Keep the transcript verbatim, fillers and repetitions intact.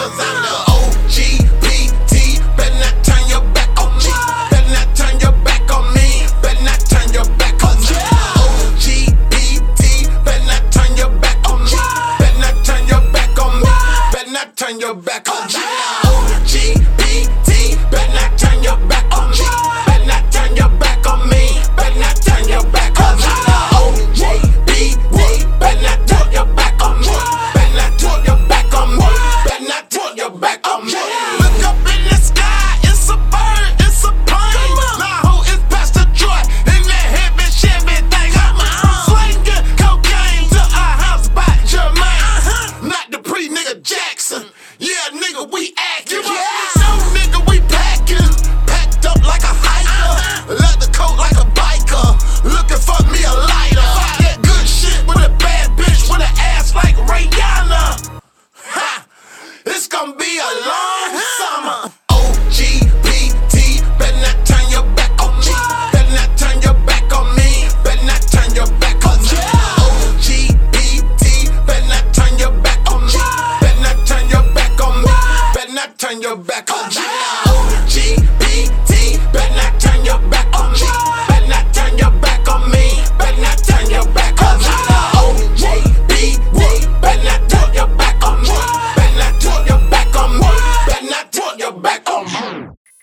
cause I'm the O G P T. Better not turn your back on me. Better not turn your back on me. Better not turn your back on me. O G P T. Better not turn your back on me. Better not turn your back on me. Better not turn your back on me. O G P T. Better not turn your back on me. Better not turn your back on me. Better not turn your back on me. O G P T. Better not turn your back on me. Better not turn your back on me. Better not turn your back on me. Look up in the sky, it's a bird, it's a plane. Now who is Pastor Troy in that heavy Chevy thing? I'm slinging cocaine to a house by Jermaine. Not the pre nigga Jackson. Yeah, nigga, we acting.